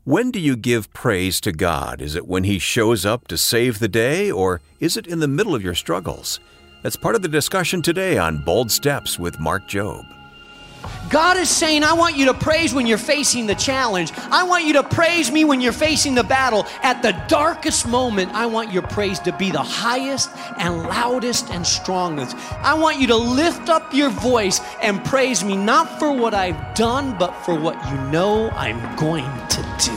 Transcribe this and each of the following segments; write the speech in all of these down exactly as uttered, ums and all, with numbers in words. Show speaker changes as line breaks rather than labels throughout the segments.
When do you give praise to God? Is it when He shows up to save the day, or is it in the middle of your struggles? That's part of the discussion today on Bold Steps with Mark Jobe.
God is saying, I want you to praise when you're facing the challenge. I want you to praise me when you're facing the battle. At the darkest moment, I want your praise to be the highest and loudest and strongest. I want you to lift up your voice and praise me, not for what I've done, but for what you know I'm going to do.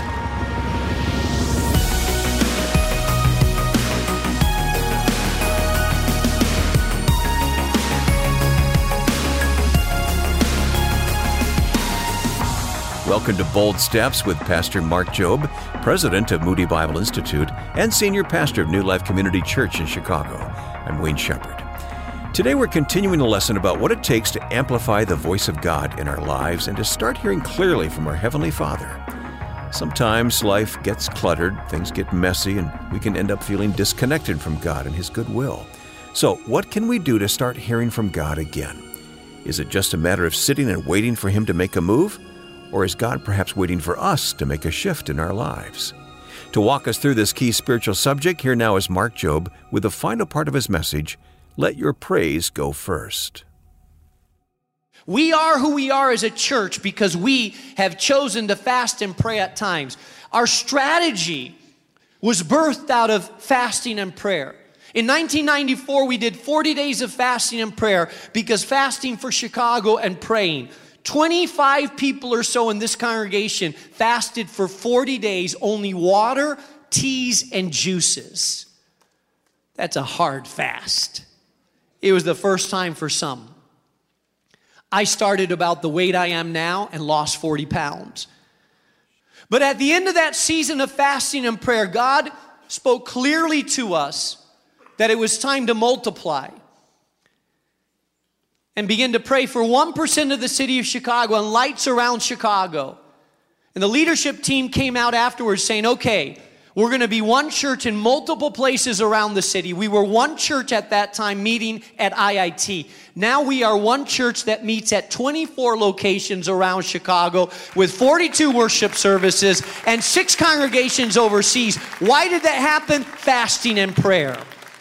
Welcome to Bold Steps with Pastor Mark Jobe, President of Moody Bible Institute and Senior Pastor of New Life Community Church in Chicago. I'm Wayne Shepherd. Today we're continuing a lesson about what it takes to amplify the voice of God in our lives and to start hearing clearly from our Heavenly Father. Sometimes life gets cluttered, things get messy, and we can end up feeling disconnected from God and His goodwill. So what can we do to start hearing from God again? Is it just a matter of sitting and waiting for Him to make a move? Or is God perhaps waiting for us to make a shift in our lives? To walk us through this key spiritual subject, here now is Mark Jobe with the final part of his message, Let Your Praise Go First.
We are who we are as a church because we have chosen to fast and pray at times. Our strategy was birthed out of fasting and prayer. In nineteen ninety-four, we did forty days of fasting and prayer because fasting for Chicago and praying. twenty-five people or so in this congregation fasted for forty days, only water, teas, and juices. That's a hard fast. It was the first time for some. I started about the weight I am now and lost forty pounds. But at the end of that season of fasting and prayer, God spoke clearly to us that it was time to multiply and begin to pray for one percent of the city of Chicago and lights around Chicago. And the leadership team came out afterwards saying, okay, we're going to be one church in multiple places around the city. We were one church at that time meeting at I I T. Now we are one church that meets at twenty-four locations around Chicago with forty-two worship services and six congregations overseas. Why did that happen? Fasting and prayer.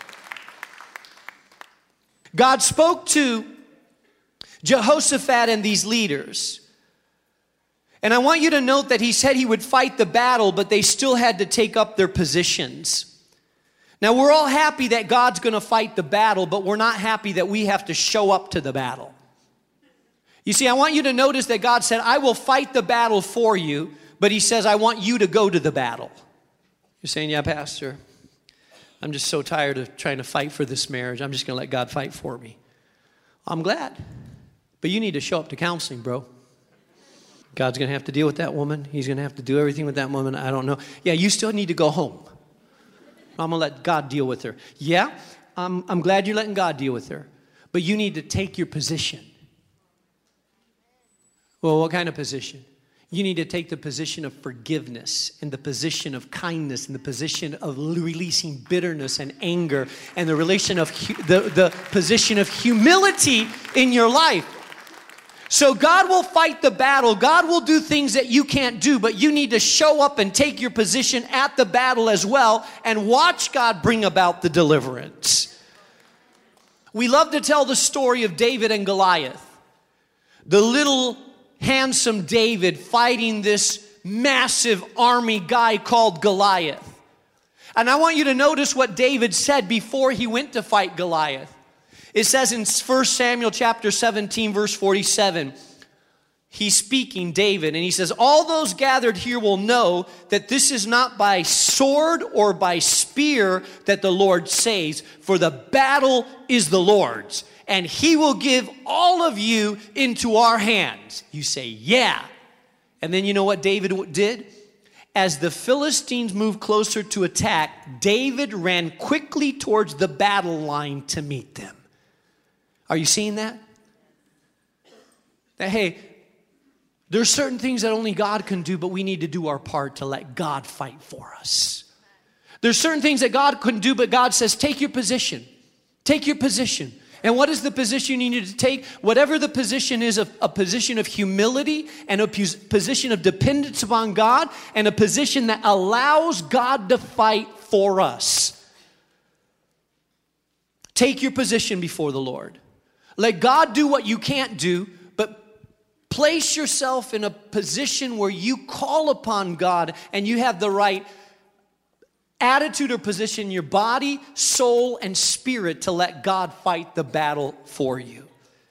God spoke to Jehoshaphat and these leaders. And I want you to note that he said he would fight the battle, but they still had to take up their positions. Now, we're all happy that God's going to fight the battle, but we're not happy that we have to show up to the battle. You see, I want you to notice that God said, I will fight the battle for you, but He says, I want you to go to the battle. You're saying, yeah, Pastor, I'm just so tired of trying to fight for this marriage. I'm just going to let God fight for me. I'm glad. But you need to show up to counseling, bro. God's going to have to deal with that woman. He's going to have to do everything with that woman. I don't know. Yeah, you still need to go home. I'm going to let God deal with her. Yeah, I'm, I'm glad you're letting God deal with her. But you need to take your position. Well, what kind of position? You need to take the position of forgiveness and the position of kindness and the position of releasing bitterness and anger and the relation of hu- the, the position of humility in your life. So God will fight the battle. God will do things that you can't do, but you need to show up and take your position at the battle as well and watch God bring about the deliverance. We love to tell the story of David and Goliath. The little handsome David fighting this massive army guy called Goliath. And I want you to notice what David said before he went to fight Goliath. It says in First Samuel chapter seventeen, verse forty-seven, he's speaking, David, and he says, all those gathered here will know that this is not by sword or by spear that the Lord saves, for the battle is the Lord's, and He will give all of you into our hands. You say, yeah. And then you know what David did? As the Philistines moved closer to attack, David ran quickly towards the battle line to meet them. Are you seeing that? That, hey, there's certain things that only God can do, but we need to do our part to let God fight for us. There's certain things that God couldn't do, but God says, take your position. Take your position. And what is the position you need to take? Whatever the position is, a, a position of humility and a pos- position of dependence upon God and a position that allows God to fight for us. Take your position before the Lord. Let God do what you can't do, but place yourself in a position where you call upon God and you have the right attitude or position in your body, soul, and spirit to let God fight the battle for you.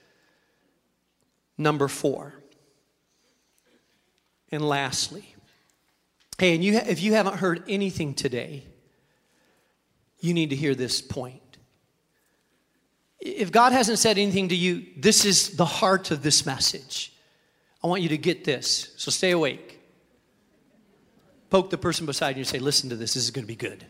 Number four. And lastly, hey, and you ha- if you haven't heard anything today, you need to hear this point. If God hasn't said anything to you, this is the heart of this message. I want you to get this, so stay awake. Poke the person beside you and say, listen to this, this is going to be good.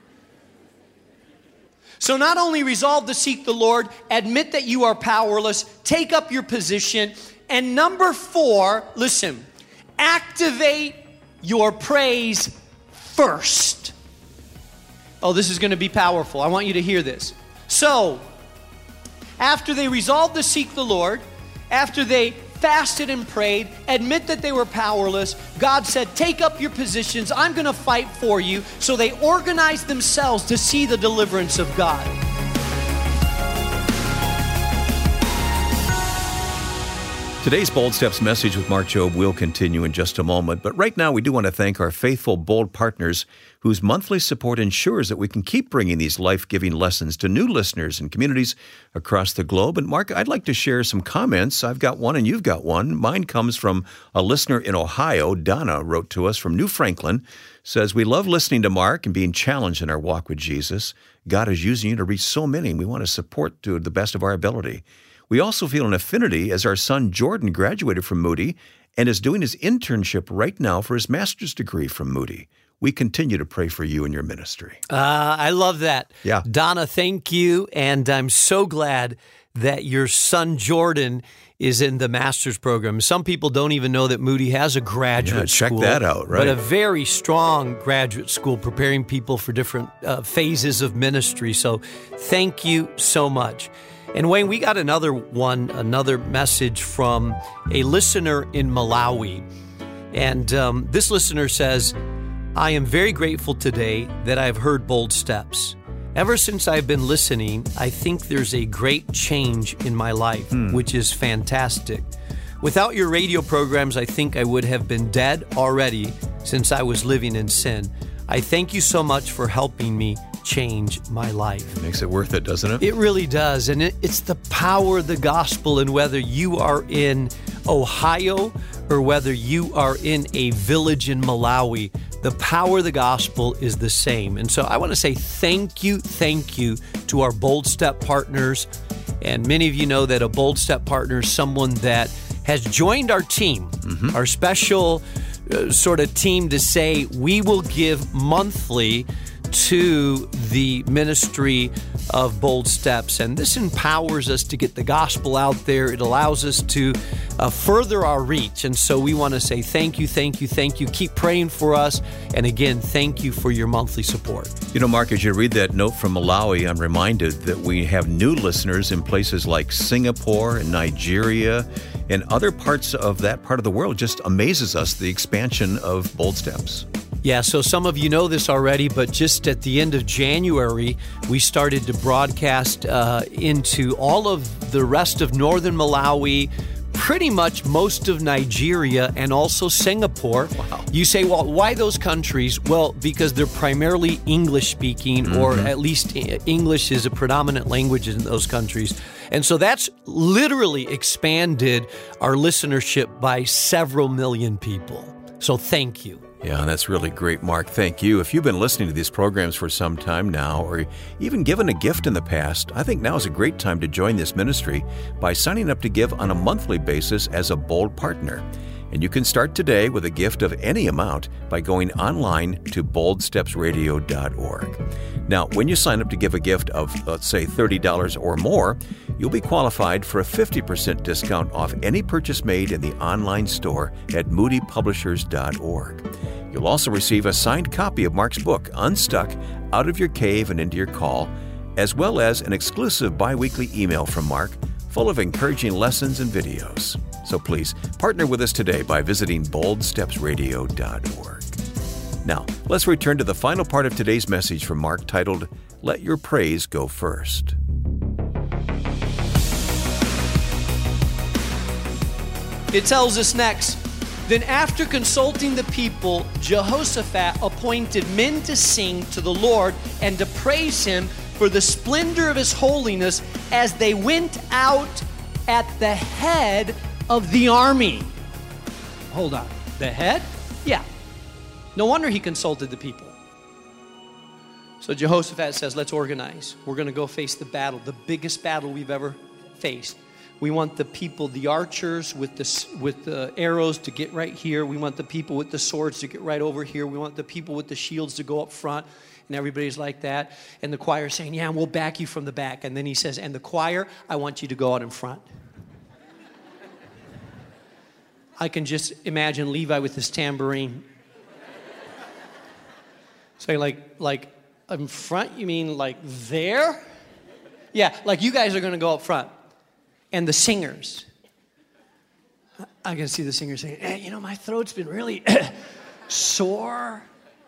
So not only resolve to seek the Lord, admit that you are powerless, take up your position, and number four, listen, activate your praise first. Oh, this is going to be powerful. I want you to hear this. So, after they resolved to seek the Lord, after they fasted and prayed, admit that they were powerless, God said, take up your positions, I'm going to fight for you. So they organized themselves to see the deliverance of God.
Today's Bold Steps message with Mark Jobe will continue in just a moment, but right now we do want to thank our faithful Bold partners whose monthly support ensures that we can keep bringing these life-giving lessons to new listeners and communities across the globe. And Mark, I'd like to share some comments. I've got one and you've got one. Mine comes from a listener in Ohio. Donna wrote to us from New Franklin, says, we love listening to Mark and being challenged in our walk with Jesus. God is using you to reach so many, and we want to support to the best of our ability. We also feel an affinity as our son Jordan graduated from Moody and is doing his internship right now for his master's degree from Moody. We continue to pray for you and your ministry.
Uh, I love that.
Yeah.
Donna, thank you. And I'm so glad that your son Jordan is in the master's program. Some people don't even know that Moody has a graduate
yeah, check
school.
Check that out, right?
But a very strong graduate school preparing people for different uh, phases of ministry. So thank you so much. And Wayne, we got another one, another message from a listener in Malawi. And um, this listener says, I am very grateful today that I've heard Bold Steps. Ever since I've been listening, I think there's a great change in my life, hmm. which is fantastic. Without your radio programs, I think I would have been dead already since I was living in sin. I thank you so much for helping me change my life.
It makes it worth it, doesn't it?
It really does. And it, it's the power of the gospel. And whether you are in Ohio or whether you are in a village in Malawi, the power of the gospel is the same. And so I want to say thank you, thank you to our Bold Step partners. And many of you know that a Bold Step partner is someone that has joined our team, mm-hmm. our special uh, sort of team to say we will give monthly to the ministry of Bold Steps. And this empowers us to get the gospel out there. It allows us to uh, further our reach. And so we want to say thank you, thank you, thank you. Keep praying for us. And again, thank you for your monthly support.
You know, Mark, as you read that note from Malawi, I'm reminded that we have new listeners in places like Singapore and Nigeria and other parts of that part of the world. Just amazes us, the expansion of Bold Steps.
Yeah, so some of you know this already, but just at the end of January, we started to broadcast uh, into all of the rest of northern Malawi, pretty much most of Nigeria, and also Singapore.
Wow.
You say, well, why those countries? Well, because they're primarily English-speaking, mm-hmm. or at least English is a predominant language in those countries. And so that's literally expanded our listenership by several million people. So thank you.
Yeah, that's really great, Mark. Thank you. If you've been listening to these programs for some time now, or even given a gift in the past, I think now is a great time to join this ministry by signing up to give on a monthly basis as a Bold partner. And you can start today with a gift of any amount by going online to bold steps radio dot org. Now, when you sign up to give a gift of, let's say, thirty dollars or more, you'll be qualified for a fifty percent discount off any purchase made in the online store at moody publishers dot org. You'll also receive a signed copy of Mark's book, Unstuck, Out of Your Cave and Into Your Call, as well as an exclusive bi-weekly email from Mark full of encouraging lessons and videos. So please, partner with us today by visiting bold steps radio dot org. Now, let's return to the final part of today's message from Mark titled, Let Your Praise Go First.
It tells us next, then after consulting the people, Jehoshaphat appointed men to sing to the Lord and to praise him for the splendor of his holiness as they went out at the head of the army. Hold on, the head? Yeah. No wonder he consulted the people. So Jehoshaphat says, let's organize. We're going to go face the battle, the biggest battle we've ever faced. We want the people, the archers with the, with the arrows to get right here. We want the people with the swords to get right over here. We want the people with the shields to go up front. And everybody's like that. And the choir is saying, yeah, we'll back you from the back. And then he says, and the choir, I want you to go out in front. I can just imagine Levi with his tambourine. Say, like, like in front, you mean like there? Yeah, like you guys are going to go up front. And the singers, I can see the singers saying, hey, you know, my throat's been really sore.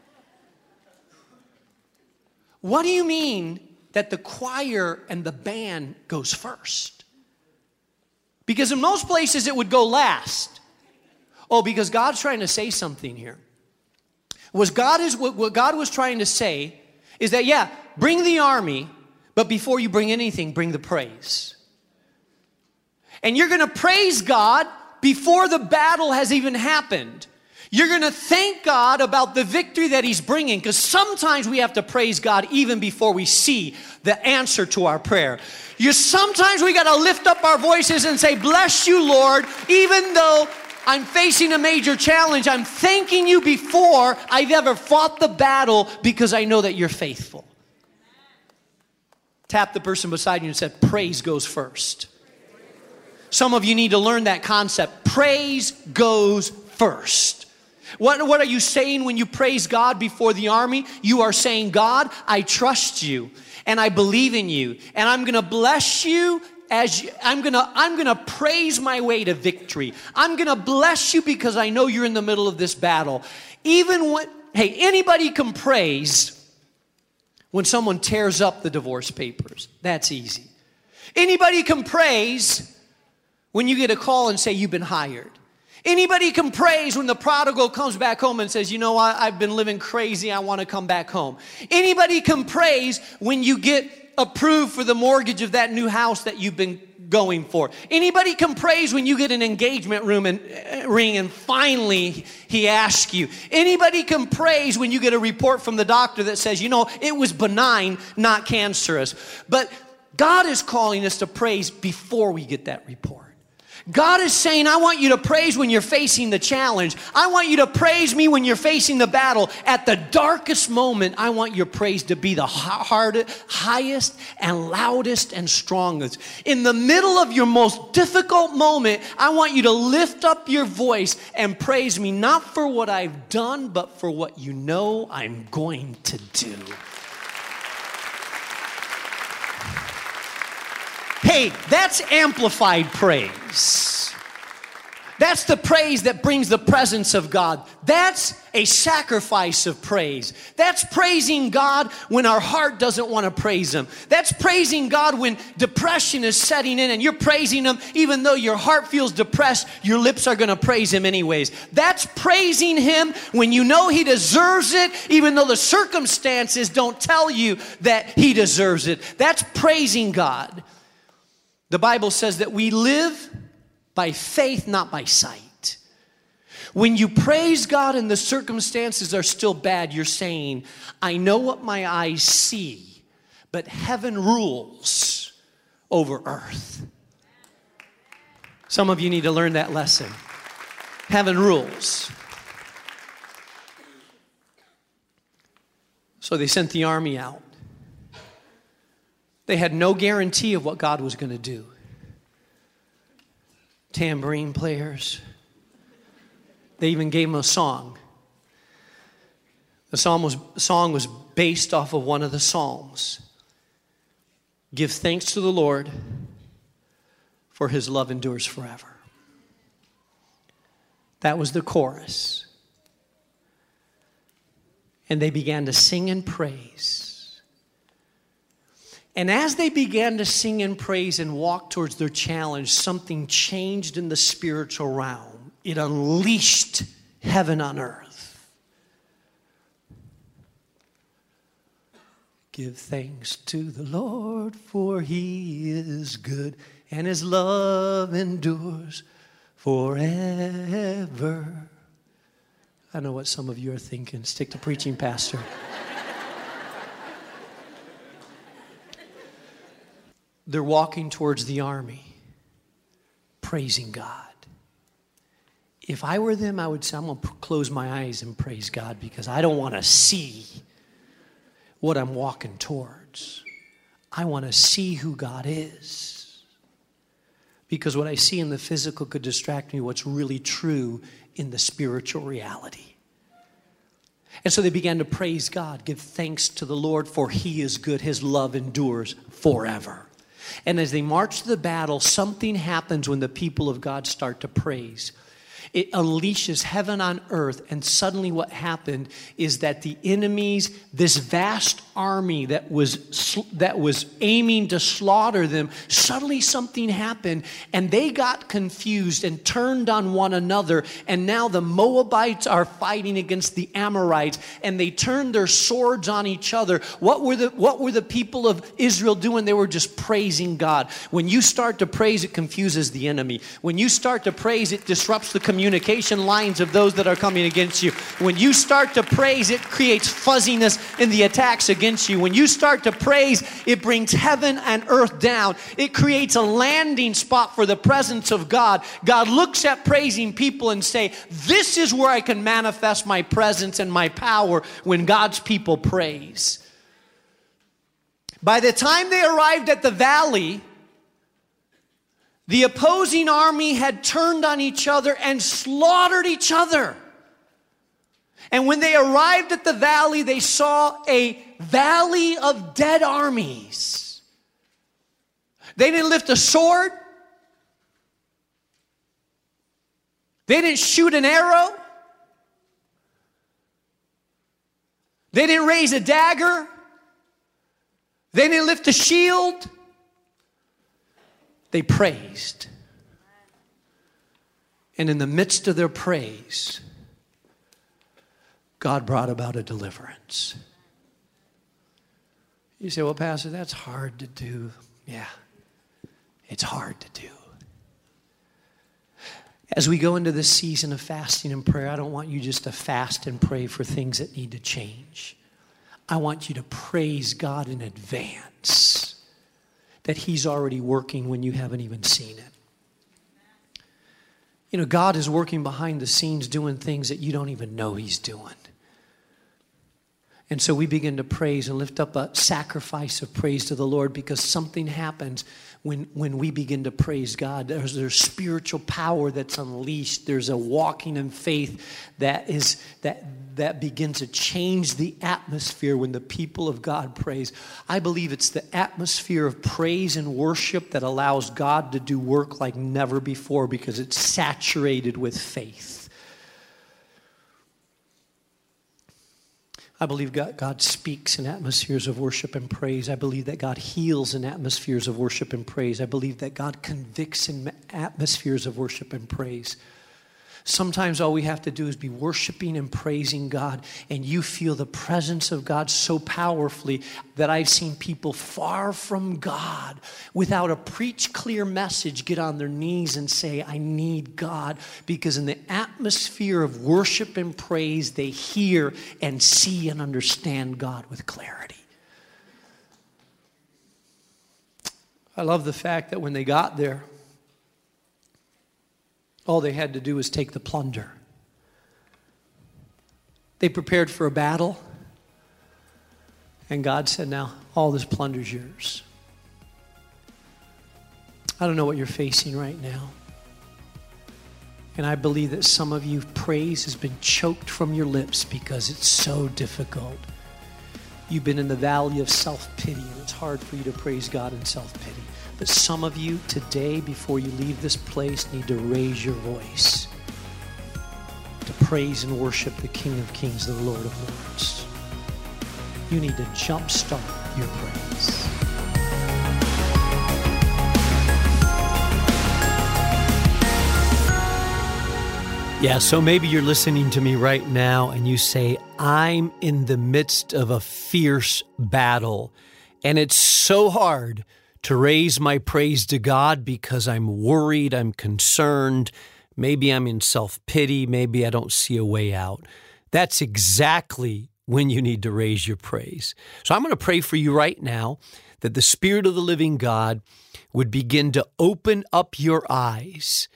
What do you mean that the choir and the band goes first? Because in most places it would go last. Oh, because God's trying to say something here. Was God is what, what God was trying to say is that, yeah, bring the army, but before you bring anything, bring the praise. And you're going to praise God before the battle has even happened. You're going to thank God about the victory that he's bringing, because sometimes we have to praise God even before we see the answer to our prayer. You sometimes we got to lift up our voices and say, bless you, Lord, even though I'm facing a major challenge. I'm thanking you before I've ever fought the battle because I know that you're faithful. Tap the person beside you and say, praise goes first. Some of you need to learn that concept. Praise goes first. What, what are you saying when you praise God before the army? You are saying, God, I trust you and I believe in you and I'm going to bless you as you, I'm going to I'm going to praise my way to victory. I'm going to bless you because I know you're in the middle of this battle. Even when, hey, anybody can praise when someone tears up the divorce papers. That's easy. Anybody can praise when you get a call and say you've been hired. Anybody can praise when the prodigal comes back home and says, you know what, I've been living crazy, I want to come back home. Anybody can praise when you get approved for the mortgage of that new house that you've been going for. Anybody can praise when you get an engagement room and uh, ring and finally he asks you. Anybody can praise when you get a report from the doctor that says, you know, it was benign, not cancerous. But God is calling us to praise before we get that report. God is saying, I want you to praise when you're facing the challenge. I want you to praise me when you're facing the battle. At the darkest moment, I want your praise to be the hardest, highest and loudest and strongest. In the middle of your most difficult moment, I want you to lift up your voice and praise me, not for what I've done, but for what you know I'm going to do. Hey, that's amplified praise. That's the praise that brings the presence of God. That's a sacrifice of praise. That's praising God when our heart doesn't want to praise Him. That's praising God when depression is setting in and you're praising Him even though your heart feels depressed, your lips are going to praise Him anyways. That's praising Him when you know He deserves it even though the circumstances don't tell you that He deserves it. That's praising God. The Bible says that we live by faith, not by sight. When you praise God and the circumstances are still bad, you're saying, I know what my eyes see, but heaven rules over earth. Some of you need to learn that lesson. Heaven rules. So they sent the army out. They had no guarantee of what God was going to do. Tambourine players. They even gave them a song. The song was, song was based off of one of the Psalms. Give thanks to the Lord, for his love endures forever. That was the chorus. And they began to sing and praise. And as they began to sing and praise and walk towards their challenge, something changed in the spiritual realm. It unleashed heaven on earth. Give thanks to the Lord, for he is good, and his love endures forever. I know what some of you are thinking. Stick to preaching, Pastor. They're walking towards the army, praising God. If I were them, I would say, I'm going to close my eyes and praise God, because I don't want to see what I'm walking towards. I want to see who God is. Because what I see in the physical could distract me what's really true in the spiritual reality. And so they began to praise God, give thanks to the Lord, for he is good, his love endures forever. And as they march to the battle, something happens when the people of God start to praise. It unleashes heaven on earth, and suddenly what happened is that the enemies, this vast army that was that was aiming to slaughter them, suddenly something happened, and they got confused and turned on one another, and now the Moabites are fighting against the Amorites, and they turned their swords on each other. What were the what were the people of Israel doing? They were just praising God. When you start to praise, it confuses the enemy. When you start to praise, it disrupts the community. Communication lines of those that are coming against you. When you start to praise, it creates fuzziness in the attacks against you. When you start to praise, it brings heaven and earth down. It creates a landing spot for the presence of God. God looks at praising people and say, this is where I can manifest my presence and my power, when God's people praise. By the time they arrived at the valley, the opposing army had turned on each other and slaughtered each other. And when they arrived at the valley, they saw a valley of dead armies. They didn't lift a sword. They didn't shoot an arrow. They didn't raise a dagger. They didn't lift a shield. They praised. And in the midst of their praise, God brought about a deliverance. You say, well, Pastor, that's hard to do. Yeah, it's hard to do. As we go into this season of fasting and prayer, I don't want you just to fast and pray for things that need to change. I want you to praise God in advance that he's already working when you haven't even seen it. You know, God is working behind the scenes doing things that you don't even know he's doing. And so we begin to praise and lift up a sacrifice of praise to the Lord, because something happens when, when we begin to praise God. There's, there's spiritual power that's unleashed. There's a walking in faith that is that that begins to change the atmosphere when the people of God praise. I believe it's the atmosphere of praise and worship that allows God to do work like never before, because it's saturated with faith. I believe God, God speaks in atmospheres of worship and praise. I believe that God heals in atmospheres of worship and praise. I believe that God convicts in atmospheres of worship and praise. Sometimes all we have to do is be worshiping and praising God, and you feel the presence of God so powerfully that I've seen people far from God, without a preach clear message, get on their knees and say, I need God, because in the atmosphere of worship and praise, they hear and see and understand God with clarity. I love the fact that when they got there, all they had to do was take the plunder. They prepared for a battle, and God said, now, all this plunder's yours. I don't know what you're facing right now. And I believe that some of you, praise has been choked from your lips because it's so difficult. You've been in the valley of self-pity, and it's hard for you to praise God in self-pity. But some of you today, before you leave this place, need to raise your voice to praise and worship the King of Kings, the Lord of Lords. You need to jumpstart your praise.
Yeah, so maybe you're listening to me right now and you say, I'm in the midst of a fierce battle, and it's so hard to raise my praise to God because I'm worried, I'm concerned, maybe I'm in self-pity, maybe I don't see a way out. That's exactly when you need to raise your praise. So I'm going to pray for you right now that the Spirit of the living God would begin to open up your eyes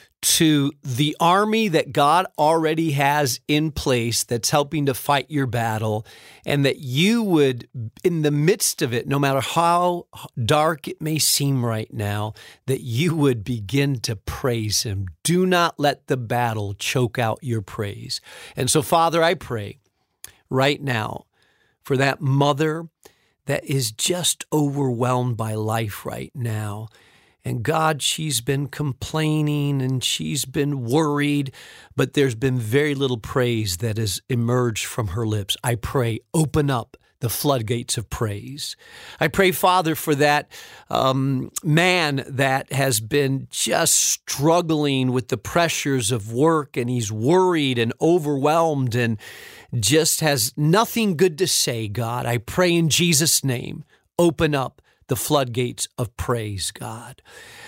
to the army that God already has in place that's helping to fight your battle, and that you would, in the midst of it, no matter how dark it may seem right now, that you would begin to praise Him. Do not let the battle choke out your praise. And so, Father, I pray right now for that mother that is just overwhelmed by life right now. And God, she's been complaining and she's been worried, but there's been very little praise that has emerged from her lips. I pray, open up the floodgates of praise. I pray, Father, for that um, man that has been just struggling with the pressures of work, and he's worried and overwhelmed and just has nothing good to say, God. I pray in Jesus' name, open up the floodgates of praise, God.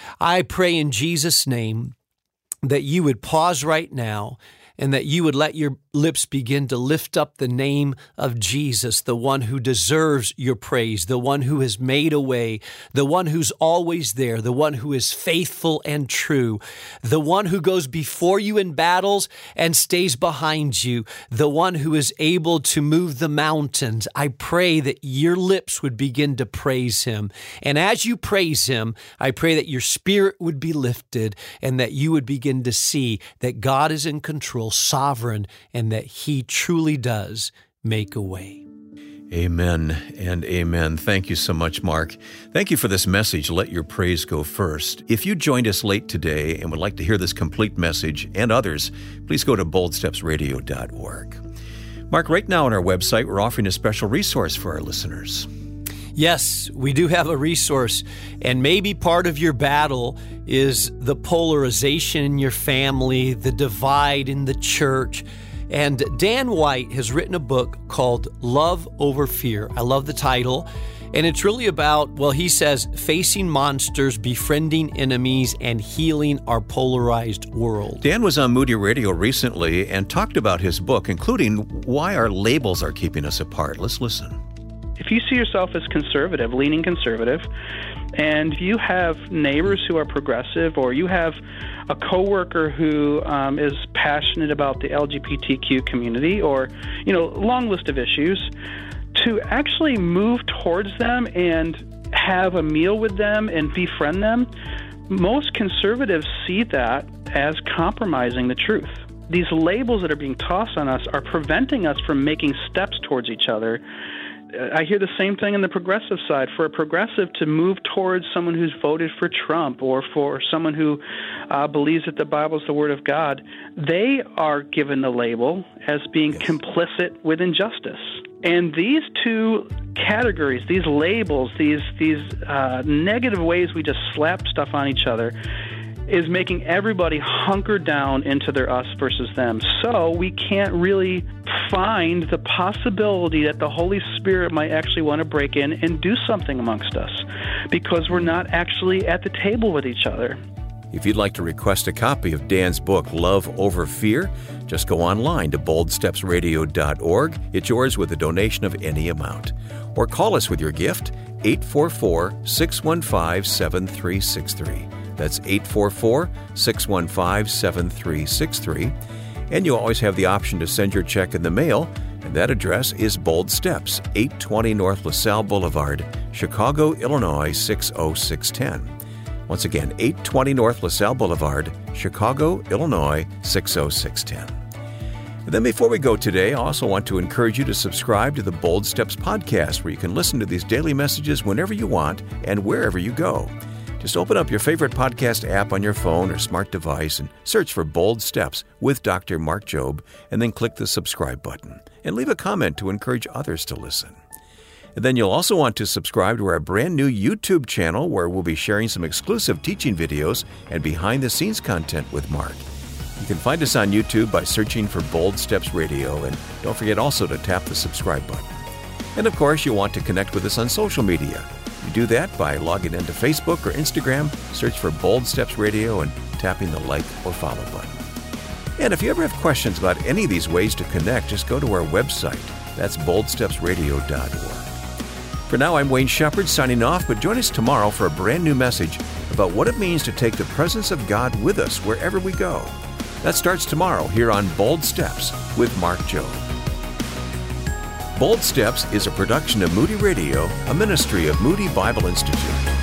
I pray in Jesus' name that you would pause right now and that you would let your lips begin to lift up the name of Jesus, the one who deserves your praise, the one who has made a way, the one who's always there, the one who is faithful and true, the one who goes before you in battles and stays behind you, the one who is able to move the mountains. I pray that your lips would begin to praise him. And as you praise him, I pray that your spirit would be lifted and that you would begin to see that God is in control, sovereign, and that he truly does make a way.
Amen and amen. Thank you so much, Mark. Thank you for this message, Let Your Praise Go First. If you joined us late today and would like to hear this complete message and others, please go to bold steps radio dot org. Mark, right now on our website, we're offering a special resource for our listeners.
Yes, we do have a resource, and maybe part of your battle is the polarization in your family, the divide in the church. And Dan White has written a book called Love Over Fear. I love the title. And it's really about, well, he says, facing monsters, befriending enemies, and healing our polarized world.
Dan was on Moody Radio recently and talked about his book, including why our labels are keeping us apart. Let's listen.
If you see yourself as conservative, leaning conservative, and you have neighbors who are progressive, or you have a coworker who um, is passionate about the L G B T Q community, or, you know, long list of issues, to actually move towards them and have a meal with them and befriend them, most conservatives see that as compromising the truth. These labels that are being tossed on us are preventing us from making steps towards each other. I hear the same thing on the progressive side. For a progressive to move towards someone who's voted for Trump, or for someone who uh, believes that the Bible is the Word of God, they are given the label as being yes. complicit with injustice. And these two categories, these labels, these these uh, negative ways we just slap stuff on each other, is making everybody hunker down into their us versus them. So we can't really find the possibility that the Holy Spirit might actually want to break in and do something amongst us, because we're not actually at the table with each other.
If you'd like to request a copy of Dan's book, Love Over Fear, just go online to bold steps radio dot org. It's yours with a donation of any amount. Or call us with your gift, eight four four, six one five, seven three six three. That's eight four four, six one five, seven three six three. And you always have the option to send your check in the mail, and that address is Bold Steps, eight twenty North LaSalle Boulevard, Chicago, Illinois, six oh six one oh. Once again, eight twenty North LaSalle Boulevard, Chicago, Illinois, six oh six one oh. And then before we go today, I also want to encourage you to subscribe to the Bold Steps podcast, where you can listen to these daily messages whenever you want and wherever you go. Just open up your favorite podcast app on your phone or smart device and search for Bold Steps with Doctor Mark Jobe, and then click the subscribe button. And leave a comment to encourage others to listen. And then you'll also want to subscribe to our brand new YouTube channel, where we'll be sharing some exclusive teaching videos and behind-the-scenes content with Mark. You can find us on YouTube by searching for Bold Steps Radio, and don't forget also to tap the subscribe button. And of course, you'll want to connect with us on social media. You do that by logging into Facebook or Instagram, search for Bold Steps Radio, and tapping the like or follow button. And if you ever have questions about any of these ways to connect, just go to our website. That's bold steps radio dot org. For now, I'm Wayne Shepherd signing off, but join us tomorrow for a brand new message about what it means to take the presence of God with us wherever we go. That starts tomorrow here on Bold Steps with Mark Jobe. Bold Steps is a production of Moody Radio, a ministry of Moody Bible Institute.